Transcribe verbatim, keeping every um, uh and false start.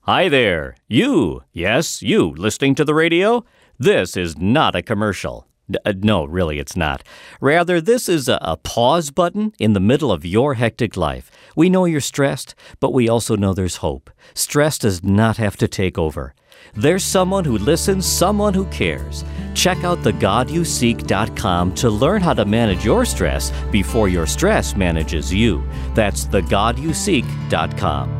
Hi there. You, yes, you, listening to the radio? This is not a commercial. Uh, no, really, it's not. Rather, this is a, a pause button in the middle of your hectic life. We know you're stressed, but we also know there's hope. Stress does not have to take over. There's someone who listens, someone who cares. Check out the god you seek dot com to learn how to manage your stress before your stress manages you. That's the god you seek dot com.